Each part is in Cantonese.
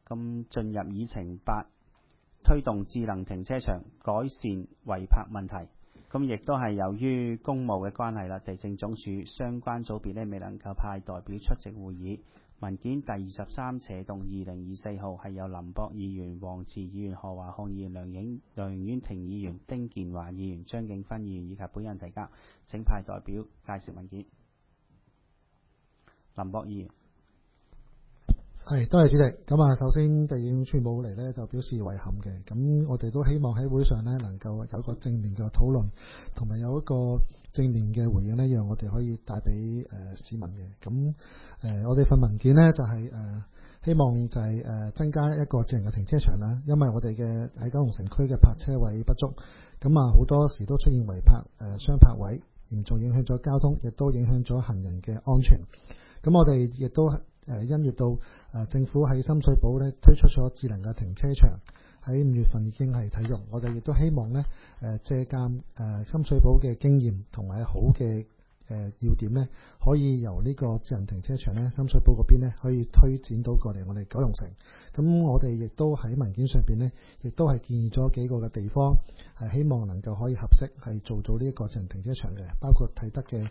咁進入議程8，推動智能停車場改善違泊問題。咁亦都係由於公務嘅關係啦，地政總署相關組別呢未能夠派代表出席會議。文件第23斜動2024號係由林博議員、黃慈議員、何華漢議員、梁婉婷議員、丁健華議員、張景芬議員以及本人提交，請派代表介紹文件。林博議員。 係，多謝主席。咁啊，首先地政總署冇嚟呢，就表示遺憾嘅。咁我哋都希望喺會上呢能夠有一個正面嘅討論，同埋有一個正面嘅回應呢，讓我哋可以帶俾市民嘅。咁我哋份文件呢，就係希望就係增加一個智能嘅停車場啦。因為我哋嘅喺九龍城區嘅泊車位不足，咁啊好多時都出現違泊雙泊位，嚴重影響咗交通，亦都影響咗行人嘅安全。咁我哋亦都因應到政府喺深水埗咧推出咗智能嘅停車場，喺5月份已經係啟用。我哋亦都希望咧借鑑深水埗嘅經驗同埋好嘅要點咧，可以由呢個智能停車場咧深水埗嗰邊咧可以推展到過嚟我哋九龍城。咁我哋亦都喺文件上邊咧，亦都係建議咗幾個嘅地方，係希望能夠可以合適係做到呢一個智能停車場嘅，包括啟德嘅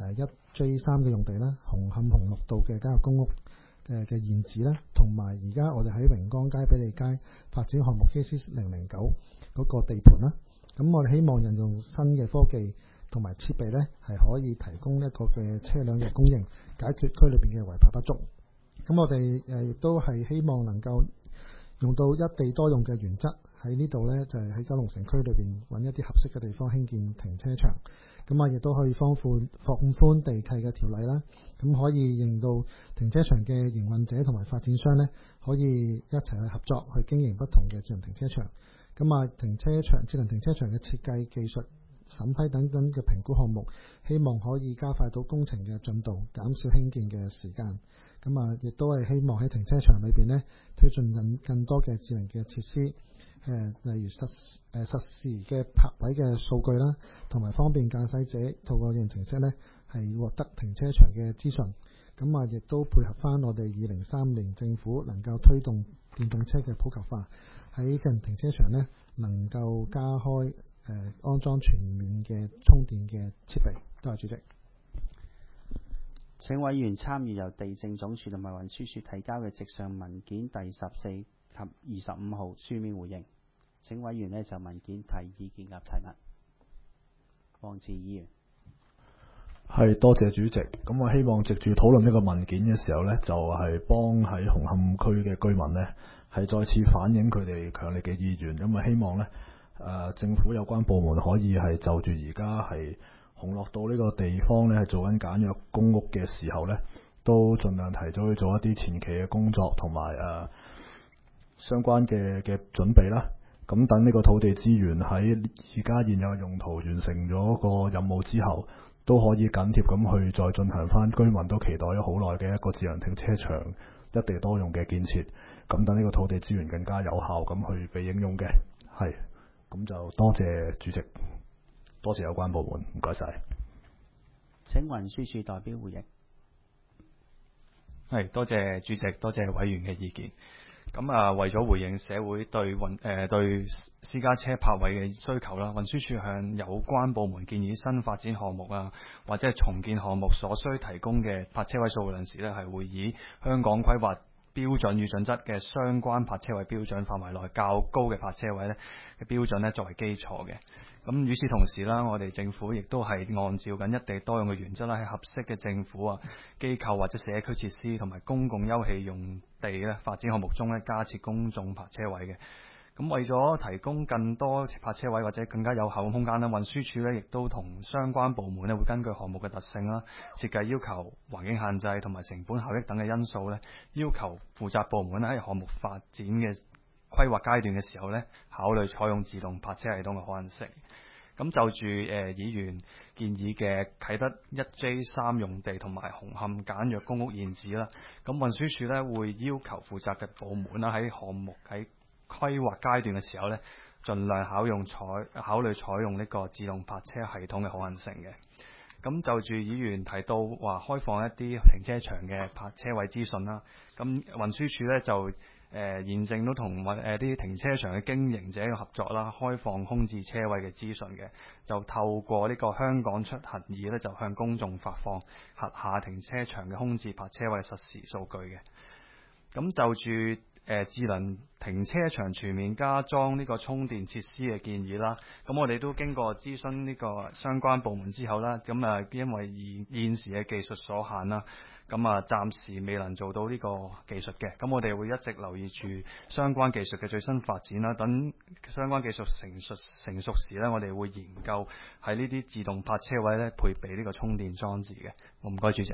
1J3 嘅用地啦，紅磡紅綠道嘅簡約公屋嘅現址啦，同埋而家我哋喺榮光街、比利街發展項目 KC009 嗰個地盤啦。咁我哋希望引用新嘅科技同埋設備咧，係可以提供一個嘅車輛嘅供應，解決區裏邊嘅違泊不足。咁我哋亦都係希望能夠用到一地多用嘅原則，喺呢度呢，就係喺九龍城區裏邊揾一啲合適嘅地方興建停車場。咁啊，亦都可以放寬地契嘅條例啦。咁可以令到停車場嘅營運者同埋發展商呢，可以一齊去合作去經營不同嘅智能停車場。咁啊，智能停車場嘅設計、技術、審批等等嘅評估項目，希望可以加快到工程嘅進度，減少興建嘅時間。咁啊，亦都係希望喺停車場裏邊呢，推進更多嘅智能嘅設施，例如實時嘅泊位嘅數據啦，同埋方便駕駛者透過應用程式呢，係獲得停車場嘅資訊。咁啊，亦都配合翻我哋2030年政府能夠推動電動車嘅普及化，喺智能停車場呢，能夠加開安裝全面嘅充電嘅設備。多謝主席。 請委員參與由地政總署同埋運輸署提交嘅直上文件第14及25號書面回應。請委員就文件提意見及提問。黃志議員。 係，多謝主席。咁我希望藉住討論呢個文件嘅時候呢，就係幫喺紅磡區嘅居民呢，係再次反映佢哋強烈嘅意願。咁啊，希望呢政府有關部門可以係就住而家係紅樂道呢個地方呢，係做緊簡約公屋嘅時候呢，都盡量提早去做一啲前期嘅工作同埋相關嘅準備啦。咁等呢個土地資源喺而家現有嘅用途完成咗個任務之後，都可以緊貼咁去再進行翻居民都期待咗好耐嘅一個智能停車場一地多用嘅建設。咁等呢個土地資源更加有效咁去被應用嘅。係，咁就多謝主席。多謝有關部門，唔該晒。 請運輸署代表回應。 係，多謝主席，多謝委員嘅意見。咁啊，為咗回應社會對私家車泊位嘅需求啦，運輸署向有關部門建議新發展項目啊，或者係重建項目所需提供嘅泊車位數量時呢，係會以香港規劃標準與準則嘅相關泊車位標準範圍內較高嘅泊車位呢嘅標準呢作為基礎嘅。咁與此同時啦，我哋政府亦都係按照緊一地多用嘅原則啦，喺合適嘅政府啊、機構或者社區設施同埋公共休憩用地咧發展項目中咧加設公眾泊車位嘅。咁為咗提供更多泊車位或者更加有效嘅空間咧，運輸署咧亦都同相關部門咧會根據項目嘅特性啦、設計要求、環境限制同埋成本效益等嘅因素咧，要求負責部門咧喺項目發展嘅規劃階段嘅時候呢，考慮採用自動泊車系統嘅可能性。咁就住議員建議嘅啟德1J3用地同埋紅磡簡約公屋現址啦，咁運輸署呢會要求負責嘅部門啦喺項目喺規劃階段嘅時候呢，盡量考慮採用呢個自動泊車系統嘅可能性嘅。咁就住議員提到話開放一啲停車場嘅泊車位資訊啦，咁運輸署呢就現正都同啲停車場嘅經營者嘅合作啦，開放空置車位嘅資訊嘅，就透過呢個香港出行易咧，就向公眾發放轄下停車場嘅空置泊車位實時數據嘅。咁就住智能停車場全面加裝呢個充電設施嘅建議啦，咁我哋都經過諮詢呢個相關部門之後啦，咁因為現時嘅技術所限啦，咁暫時未能做到呢個技術嘅，咁我哋會一直留意住相關技術嘅最新發展啦，等相關技術成熟時呢，我哋會研究喺呢啲自動泊車位呢配備呢個充電裝置嘅。唔該主席。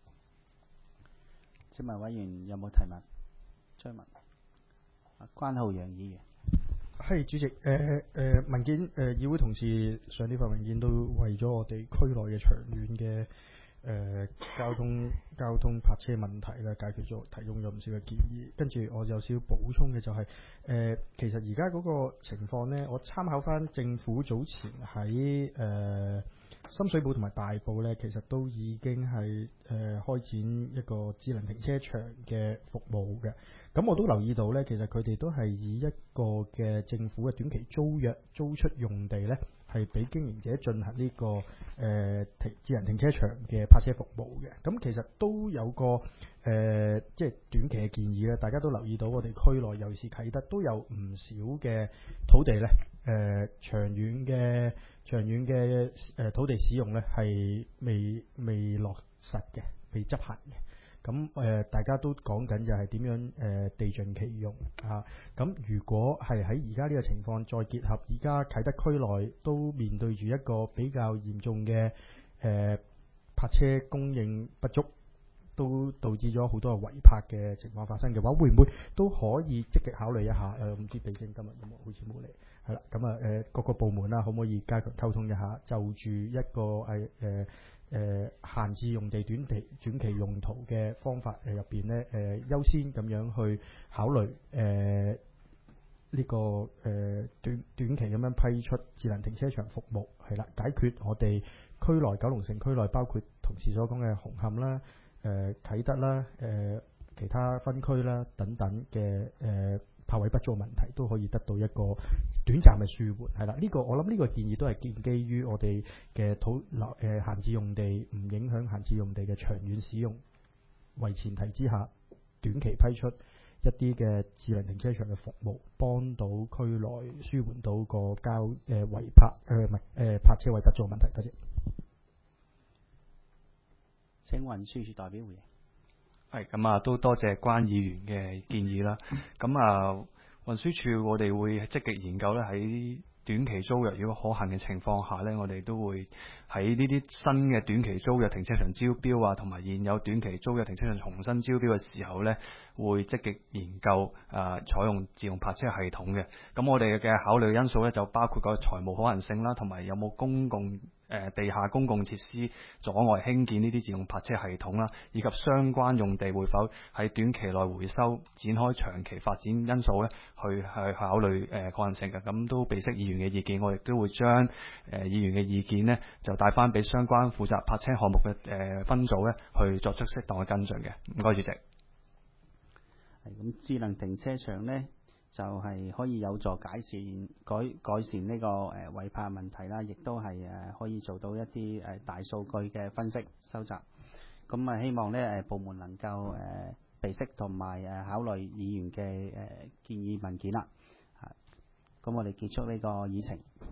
請問委員有冇提問？追問。關浩洋議員。 係主席，文件議會同事上呢份文件都為咗我哋區內嘅長遠嘅交通泊車問題咧，解決咗提供咗唔少嘅建議。跟住我有少少補充嘅就係、其實而家嗰個情況呢，我參考翻政府早前喺深水埗同埋大埔呢，其實都已經係開展一個智能停車場嘅服務嘅。咁我都留意到呢，其實佢哋都係以一個嘅政府嘅短期租約租出用地呢，係俾經營者進行呢個智能停車場嘅泊車服務嘅。咁其實都有個即係短期嘅建議咧，大家都留意到我哋區內尤其是啟德都有唔少嘅土地呢，長遠嘅土地使用呢係未落實嘅，未執行嘅。咁大家都講緊就係點樣地盡其用啊！咁如果係喺而家呢個情況，再結合而家啟德區內都面對住一個比較嚴重嘅泊車供應不足，都導致咗好多違泊嘅情況發生嘅話，會唔會都可以積極考慮一下？唔知地政今日有冇好似冇嚟？係啦，咁各個部門啦，可唔可以加強溝通一下？就住一個閒置用地、短期用途嘅方法入邊呢，優先咁樣去考慮呢個短期咁樣批出智能停車場服務，係啦，解決我哋區內九龍城區內包括同事所講嘅紅磡啦、啟德啦、其他分區啦等等嘅泊位不足問題都可以得到一個短暫嘅舒緩，係啦。呢個我諗呢個建議都係建基於我哋嘅閒置用地唔影響閒置用地嘅長遠使用為前提之下，短期批出一啲嘅智能停車場嘅服務，幫到區內舒緩到個違泊泊車位不足問題。多謝。 請運輸署代表回應。 係咁都多謝關議員嘅建議啦。咁運輸署我哋會積極研究咧，喺短期租約如果可行嘅情況下呢，我哋都會喺呢啲新嘅短期租約停車場招標同埋現有短期租約停車場重新招標嘅時候呢，會積極研究採用自動泊車系統嘅。咁我哋嘅考慮因素呢，就包括個財務可行性啦，同埋有冇地下公共設施阻礙興建呢啲自動泊車系統啦，以及相關用地會否喺短期內回收，展開長期發展因素咧，去考慮可行性嘅。咁都備悉議員嘅意見，我亦都會將議員嘅意見呢，就帶翻俾相關負責泊車項目嘅分組咧，去作出適當嘅跟進嘅。唔該主席。 咁智能停車場呢，就係可以有助改善呢個違泊問題啦，亦都係可以做到一啲大數據嘅分析收集。咁希望呢部門能夠備悉同埋考慮議員嘅建議文件啦。咁我哋結束呢個議程。